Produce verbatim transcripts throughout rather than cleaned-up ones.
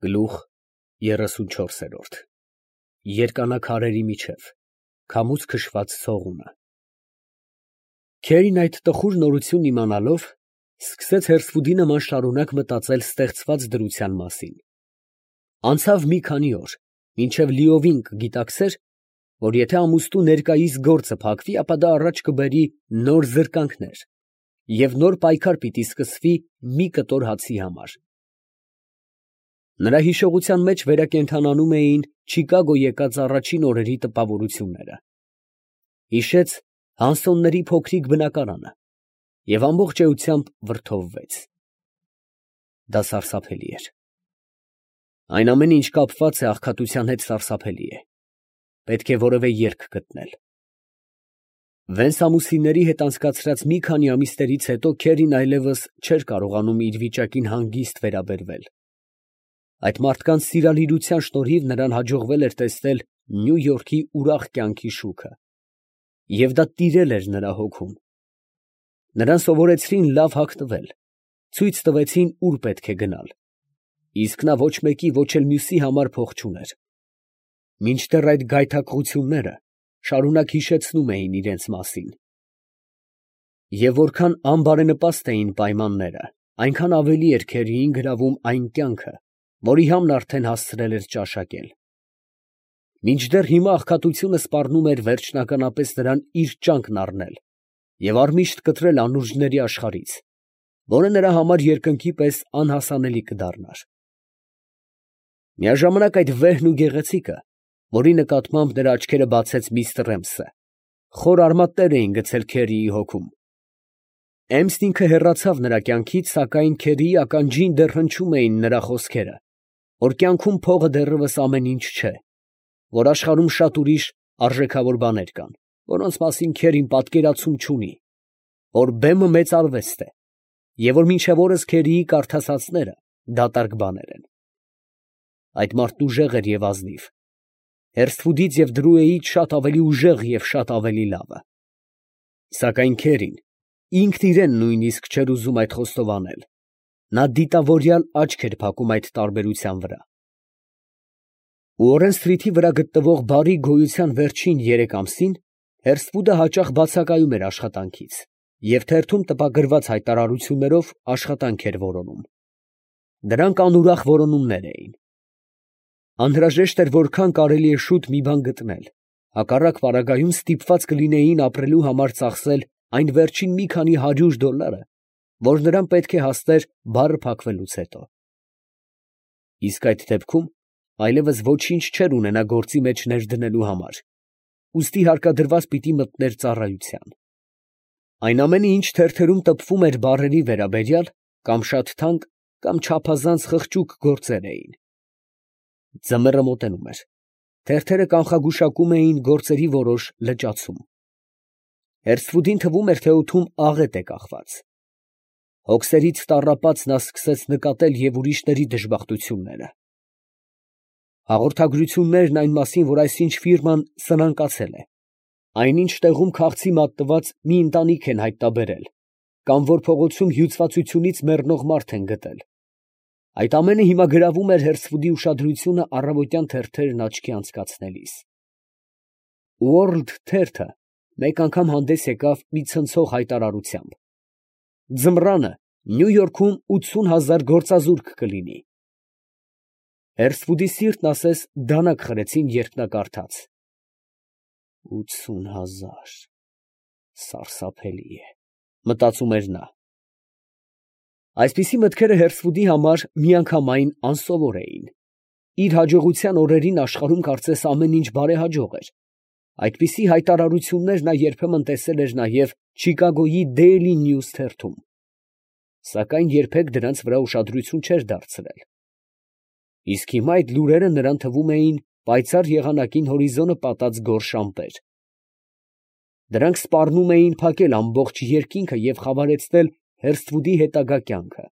Գլուխ երեսունչորսերորդ Երկանաքարերի միջև քամուց քշված ցողունը Քերին այդ տխուր նորությունն իմանալով սկսեց հերսվուդի նման շարունակ մտածել ստեղծված դրության մասին։ Անցավ մի քանի օր, մինչև լիովին կգիտակցեր, որ եթե ամուսնու ներկայիս գործը փակվի, ապա դա առաջ կբերի նոր զրկանքներ և նոր պայքար պիտի սկսվի մի կտոր հացի համար։ Նրա հիշողության մեջ վերակենդանանում էին Չիկագո եկած առաջին օրերի տպավորությունները։ Հիշեց Հանսոնների փոքրիկ բնակարանը և ամբողջ էությամբ վրդովվեց։ Դա սարսափելի էր։ Այն ամենը, ինչ կապված է աղքատության հետ, սարսափելի է։ Պետք է որևէ ելք գտնել։ Վեց ամուսինների հետ անցկացրած մի քանի ամիսներից հետո Քերին այլևս չէր կարողանում իր վիճակին հանգիստ վերաբերվել։ Այդ մարդկանց սիրալիրության շնորհիվ նրան հաջողվել էր տեսնել Նյու Յորքի ուրախ կյանքի շուքը, և դա տիրել էր նրա հոգում։ Նրան սովորեցրին լավ հագնվել, ցույց տվեցին ուր պետք է գնալ, իսկ նա ոչ մեկի, ոչ էլ մյուսի համար փող չուներ։ Մինչդեռ այդ գայթակղությունները շարունակ հիշեցնում էին իրենց մասին։ Եվ որքան անբարենպաստ էին պայմանները, այնքան ավելի էր Քերիին գրավում այն կյանքը, որի համն արդեն հասցրել էր ճաշակել։ Մինչդեռ հիմա աղքատությունը սպառնում էր վերջնականապես նրան իր ճանկն առնել և առմիշտ կտրել անուրջների աշխարհից, որը նրա համար երկնքի պես անհասանելի կդառնար։ Միաժամանակ այդ վեհն ու գեղեցիկը, որի նկատմամբ նրա աչքերը բացեց միստր Էմսը, խոր արմատներ էին գցել Քերիի հոգում։ Էմսն ինքը հեռացավ նրա կյանքից, սակայն Քերիի ականջին դեռ հնչում էին նրա խոսքերը, որ կյանքում փողը դեռևս ամեն ինչ չէ, որ աշխարհում շատ ուրիշ արժեքավոր բաներ կան, որոնց մասին Քերին պատկերացում չունի, որ բեմը մեծ արվեստ է, և որ մինչև օրս Քերիի կարդացածները դատարկ բաներ են։ Այդ մարդն ուժեղ էր և ազնիվ, Հերսվուդից և Դրուեից շատ ավելի ուժեղ և շատ ավելի լավը։ Սակայն Քերին ինքն իրեն նույնիսկ չէր ուզում այդ խոստովանել, նա դիտավորյալ աչք էր փակում այդ տարբերության վրա։ Ուորեն Սթրիթի վրա գտնվող բարի գոյության վերջին երեք ամսին Հերսվուդը հաճախ բացակայում էր աշխատանքից և թերթում տպագրված հայտարարություններով աշխատանք էր որոնում։ Դրանք անուրախ որոնումներ էին։ Անհրաժեշտ էր որքան կարելի է շուտ մի բան գտնել, հակառակ պարագայում ստիպված կլինեին ապրելու համար ծախսել այն վերջին մի քանի հարյուր դոլարը, որ նրան պետք է հասներ բառը փակվելուց հետո։ Իսկ այդ դեպքում այլևս ոչինչ չէր ունենա գործի մեջ ներդնելու համար, ուստի հարկադրված պիտի մտներ ծառայության։ Այն ամենը, ինչ թերթերում տպվում էր բառերի վերաբերյալ, կամ շատ թանկ, կամ չափազանց խղճուկ գործեր էին։ Ձմեռը մոտենում էր, թերթերը կանխագուշակում էին գործերի որոշ լճացում։ Հերսվուդին թվում էր, թե օդում աղետ է կախված։ Հոգսերից տառապած նա սկսեց նկատել և ուրիշների դժբախտությունները։ Հաղորդագրություններն այն մասին, որ այսինչ ֆիրման սնանկացել է, այնինչ տեղում քաղցի մատնված մի ընտանիք են հայտնաբերել, կամ որ փողոցում հյուծվածությունից մեռնող մարդ են գտել, այդ ամենը հիմա գրավում էր Հերսվուդի ուշադրությունը առավոտյան թերթերն աչքի անցկացնելիս։ Ուորլդ թերթը մեկ անգամ հանդես եկավ մի ցնցող հայտարարությամբ. ձմռանը Նյու Յորքում ութսուն հազար գործազուրկ կլինի։ Հերսվուդի սիրտն ասես դանակ խրեցին, երբ նա կարդաց. ութսուն հազար… սարսափելի է, մտածում էր նա։ Այսպիսի մտքերը Հերսվուդի համար միանգամայն անսովոր էին։ Իր հաջողության օրերին աշխարհում կարծես ամեն ինչ բարեհաջող էր։ Այդպիսի հայտարարություններ նա երբեմն տեսել էր նաև Չիկագոյի Դեյլի Նյուզ թերթում, սակայն երբեք դրանց վրա ուշադրություն չէր դարձրել։ Իսկ հիմա այդ լուրերը նրան թվում էին պայծառ եղանակին հորիզոնը պատած գորշ ամպեր։ Դրանք սպառնում էին փակել ամբողջ երկինքը և խավարեցնել Հերսվուդի հետագա կյանքը։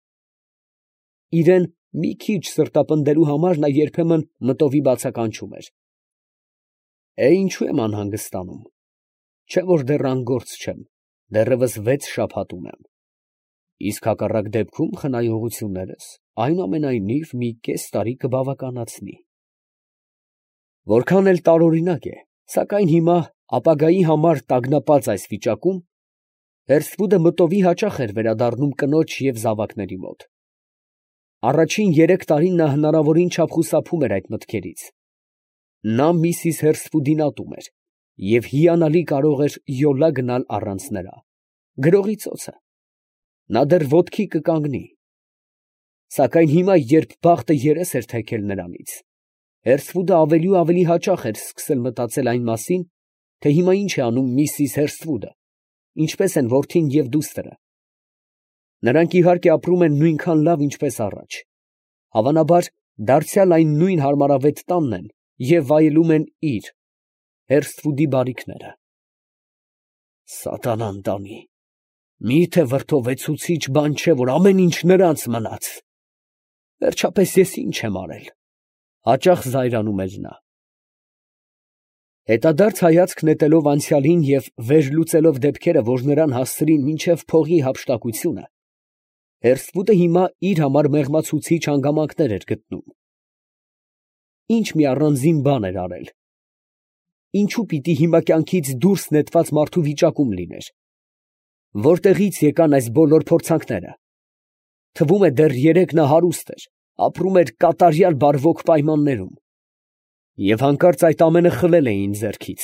Իրան մի քիչ սրտապնդելու համար նա երբեմն մտովի բացականչում էր. «Է, ինչու եմ անհանգստանում, չէ՞ որ դեռ անգործ չեմ, դեռևս վեց շաբաթ ունեմ, իսկ հակառակ դեպքում խնայողություններս այնուամենայնիվ մի կես տարի կբավականացնի։ Որքան էլ տարօրինակ է, սակայն հիմա ապագայի համար տագնապած այս վիճակում, Հերսվուդը մտովի հաճախ էր վերադառնում կնոջ և զավակների մոտ։ Առաջին երեք տարին նա հնարավորին չափ խուսափում էր այդ մտքերից։ Նա միսիս Հերսվուդին ատում էր և հիանալի կարող էր յոլա գնալ առանց նրա, գրողի ծոցը, նա դեռ ոտքի կկանգնի։ Սակայն հիմա, երբ բախտը երես էր թեքել նրանից, Հերսվուդը ավելի ու ավելի հաճախ էր սկսել մտածել այն մասին, թե հիմա ինչ է անում միսիս Հերսվուդը, ինչպես են որդին և դուստրը։ Նրանք իհարկե ապրում են նույնքան լավ, ինչպես առաջ, հավանաբար դարձյալ այն նույն հարմարավետ տանն են և վայելում են իր՝ Հերսվուդի բարիքները։ Սատանան տանի, մի՞թե վրդովեցուցիչ բան չէ, որ ամեն ինչ նրանց մնաց։ Վերջապես ես ի՞նչ եմ արել, հաճախ զայրանում էր նա։ Հետադարձ հայացք նետելով անցյալին և վերլուծելով դեպքերը, որ նրան հասցրին մինչև փողի հափշտակությունը, Հերսվուդը հիմա իր համար մեղմացուցիչ հանգամանքներ էր գտնում։ Ինչ մի առանձին բան էր արել։ Ինչու պիտի հիմա կյանքից դուրս նետված մարդու վիճակում լիներ։ Որտեղից եկան այս բոլոր փորձանքները։ Թվում է դեռ երեկ նա հարուստ էր, ապրում էր կատարյալ բարվոք պայմաններում։ Եվ հանկարծ այդ ամենը խլել էին ձեռքից։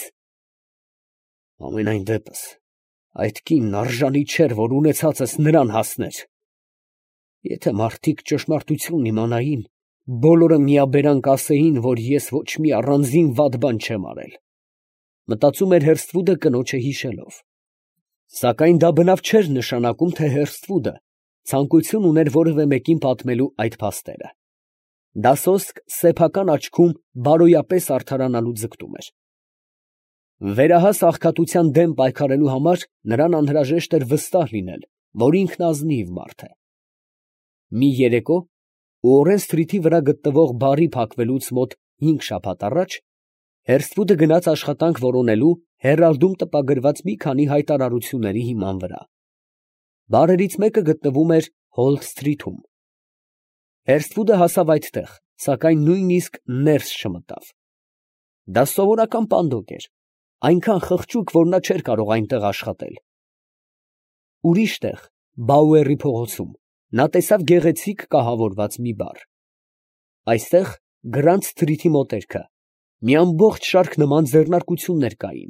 Համենայն դեպս, այդ կինն արժանի չէր, որ ունեցածս նրան հասներ։ Եթե մարդիկ ճշմարտությունն իմանային, բոլորը միաբերան կասեին, որ ես ոչ մի առանձին վատ բան չեմ արել, մտածում էր Հերսվուդը կնոջը հիշելով։ Սակայն դա բնավ չէր նշանակում, թե Հերսվուդը ցանկություն ուներ որևէ մեկին պատմելու այդ փաստերը։ Դա սոսկ սեփական աչքում բարոյապես արդարանալու ձգտում էր։ Վերահաս աղքատության դեմ պայքարելու համար նրան անհրաժեշտ էր վստահ լինել, որ ինքն ազնիվ մարդ է։ Մի երեկո, Ուորեն սթրիթի վրա գտնվող բարի փակվելուց մոտ հինգ շաբաթ առաջ, Հերսվուդը գնաց աշխատանք որոնելու հեռարդում տպագրված մի քանի հայտարարությունների հիման վրա։ Բարերից մեկը գտնվում էր Հոլ սթրիթում։ Հերսվուդը հասավ այդտեղ, սակայն նույնիսկ ներս չմտավ։ Դա սովորական պանդոկ էր, այնքան խղճուկ, որ նա չէր կարող այնտեղ աշխատել։ Ուրիշ տեղ, Բաուերի փողոցում, նա տեսավ գեղեցիկ կահավորված մի բար։ Այստեղ Գրանդ սթրիթի մոտերքը մի ամբողջ շարք նման ձեռնարկություններ կային։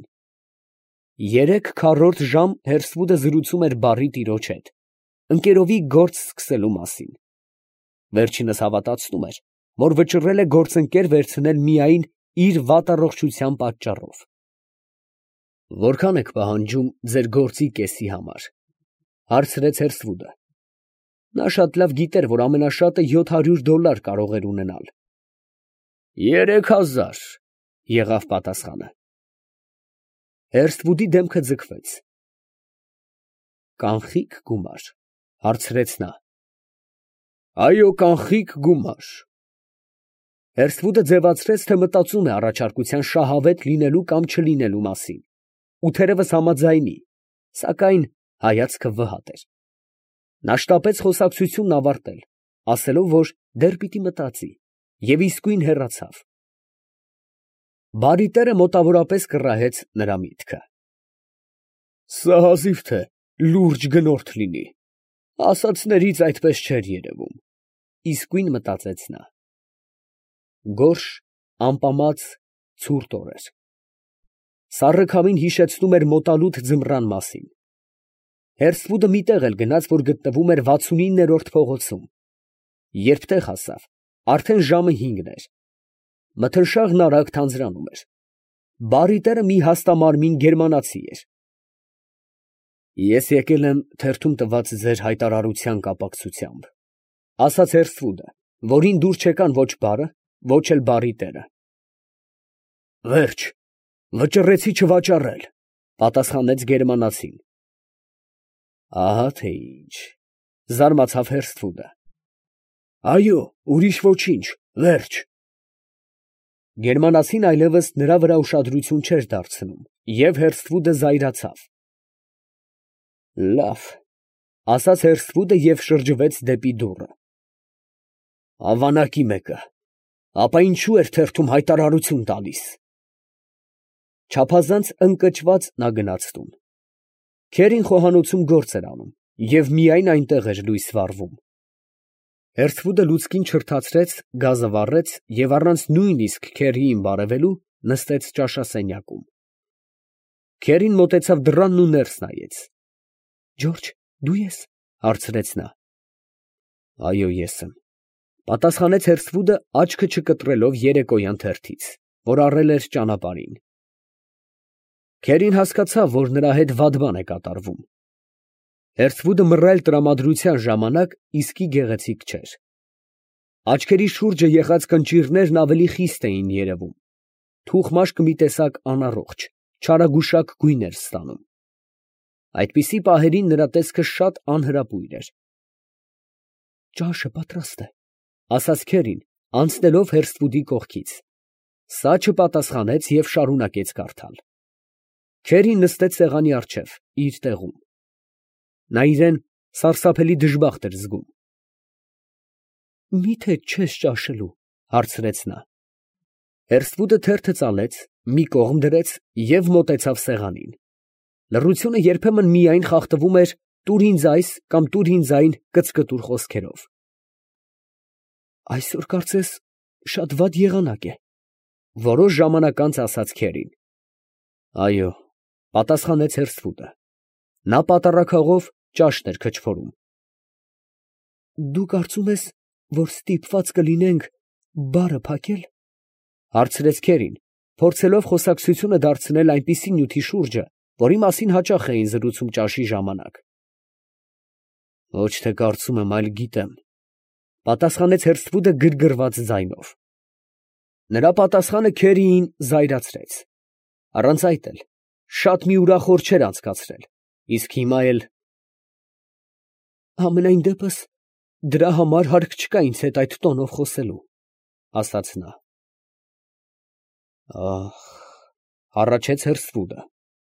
Երեք քառորդ ժամ Հերսվուդը զրուցում էր բառի տիրոջ հետ, ընկերովի գործ սկսելու մասին։ Վերջինս հավատացնում էր, որ վճռել է գործընկեր վերցնել միայն իր վատ առողջության պատճառով։ Որքան եք պահանջում ձեր գործի կեսի համար, հարցրեց Հերսվուդը։ Նա շատ լավ գիտեր, որ ամենաշատը յոթ հարյուր դոլար կարող էր ունենալ։ Երեք հազար, եղավ պատասխանը։ Հերսվուդի դեմքը ձգվեց։ Կանխիկ գումար, հարցրեց նա։ Այո, կանխիկ գումար։ Հերսվուդը ձևացրեց, թե մտածում է առաջարկության շահավետ լինելու կամ չլինելու մասին, ու թերևս համաձայնի, սակայն հայացքը վհատ էր։ Նա շտապեց խոսակցությունն ավարտել, ասելով, որ դեռ պիտի մտածի, և իսկույն հեռացավ։ Բարի տերը մոտավորապես կռահեց նրա միտքը։ Սա հազիվ թե լուրջ գնորդ լինի, ասածներից այդպես չէր երևում, իսկույն մտածեց նա։ Գորշ, ամպամած, ցուրտ օր էր։ Սառը քամին հիշեցնում էր մոտալուտ ձմռան մասին։ Հերսվուդը մի տեղ էլ գնաց, որ գտնվում էր վաթսունիններորդ փողոցում։ Երբ տեղ հասավ, արդեն ժամը հինգն էր։ Մթնշաղն արագ թանձրանում էր։ Բարի տերը մի հաստամարմին գերմանացի էր։ Ես եկել եմ թերթում տված ձեր հայտարարության կապակցությամբ, ասաց Հերսվուդը, որին դուր չեկան ոչ բարը, ոչ էլ բարի տերը։ Վերջ, վճռեցի չվաճառել, պատասխանեց գերմանացին։ Ահա թե ինչ, զարմացավ Հերսվուդը։ Այո, ուրիշ ոչինչ, վերջ։ Գերմանացին այլևս նրա վրա ուշադրություն չէր դարձնում, և Հերսվուդը զայրացավ։ Լավ, ասաց Հերսվուդը և շրջվեց դեպի դուռը։ Ավանակի մեկը, ապա ինչու էր թերթում հայտարարություն տալիս։ Չափազանց ընկճված նա գնաց տուն։ Քերին խոհանոցում գործ էր անում և միայն այնտեղ էր լույս վառվում։ Հերթվուդը լուցկին չրթացրեց, գազը վառեց և առանց նույնիսկ քերիին բարևելու նստեց ճաշասենյակում։ Քերին մոտեցավ դռանն ու ներս նայեց։ «Ջորջ, դու ես» հարցրեց նա։ «Այո, ես եմ», պատասխանեց Հերթվուդը, աչքը չկտրելով երեկոյան թերթից, որ առել էր ճանապարհին։ Քերին հասկացավ, որ նրա հետ վատ բան է կատարվում։ Հերթվուդը մռայլ տրամադրության ժամանակ իսկի գեղեցիկ չէր։ Աչքերի շուրջը եղած կնճիռներն ավելի խիստ էին երևում, թուխմաշկ մի տեսակ անառողջ, չարագուշակ գույն էր ստանում։ Այդպիսի պահերին նրա տեսքը շատ անհրապույր էր։ «Ճաշը պատրաստ է», ասաց Քերին, անցնելով Հերթվուդի կողքից։ Սա չպատասխանեց և շարունակեց կարդալ։ Քերին նստեց սեղանի առջև, իր տեղում։ Նա իրան սարսափելի դժբախտ էր զգում։ «Մի՞թե չես ճաշելու», հարցրեց նա։ Հերթվուդը թերթը ծալեց, մի կողմ դրեց և մոտեցավ սեղանին։ Լռությունը երբեմն միայն խախտվում էր «տուր ինձ այս» կամ «տուր ինձ այն» կծկտուր խոսքերով։ «Այսօր կարծես շատ վատ եղանակ է», որոշ ժամանակ անց ասաց Քերին։ «Այո», պատասխանեց Հերթվուդը։ Նա պատառաքաղով ճաշն էր քչփորում։ «Դու կարծում ես, որ ստիպված կլինենք բարը փակե՞լ», հարցրեց Քերին, փորձելով խոսակցությունը դարձնել այնպիսի նյութի շուրջը, որի մասին հաճախ էին զրուցում ճաշի ժամանակ։ «Ոչ թե կարծում եմ, այլ գիտեմ», պատասխանեց Հերթվուդը գրգռված ձայնով։ Նրա պատասխանը Քերիին զայրացրեց։ Առանց այդ էլ շատ մի ուրախ օր չէր անցկացրել, իսկ հիմա էլ… «Համենայն դեպս դրա համար հարկ չկա ինձ հետ այդ տոնով խոսելու», ասաց նա։ «Ա՜խ», հառաչեց Հերթվուդը։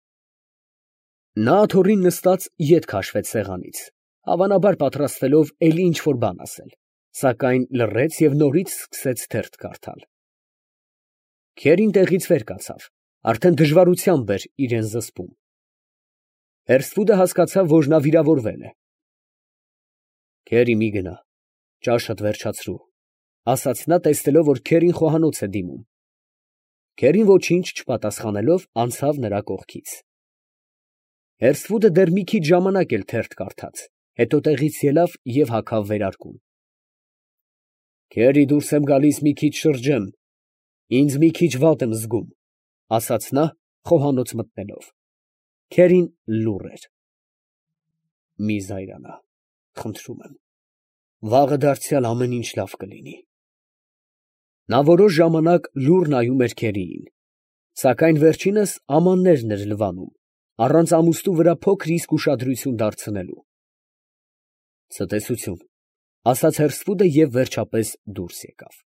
Նա աթոռին նստած ետ քաշվեց սեղանից, հավանաբար պատրաստվելով էլի ինչ֊որ բան ասել, սակայն լռեց և նորից սկսեց թերթ կարդալ։ Քերին տեղից վեր կացավ, արդեն դժվարությամբ էր իրան զսպում։ Հերթվուդը հասկացավ, որ նա վիրավորվել է։ «Քերի, մի գնա, ճաշդ վերջացրու», ասաց նա, տեսնելով, որ Քերին խոհանոց է դիմում։ Քերին ոչինչ չպատասխանելով անցավ նրա կողքից։ Հերթվուդը դեռ մի քիչ ժամանակ էլ թերթ կարդաց, հետո տեղից ելավ և հագավ վերարկուն։ «Քերի, դուրս եմ գալիս մի քիչ շրջեմ, ինձ մի քիչ վատ եմ զգում», ասաց նա, խոհանոց մտնելով։ Քերին լուռ էր։ «Մի զայրանա, խնդրում եմ, վաղը դարձյալ ամեն ինչ լավ կլինի»։ Նա որոշ ժամանակ լուռ նայում էր Քերիին, սակայն վերջինս ամաններն էր լվանում, առանց ամուստու վրա փոքր իսկ ուշադրություն դարձնելու։ «Ցտեսություն», ասաց Հերթվուդը և վերջապես դուրս եկավ։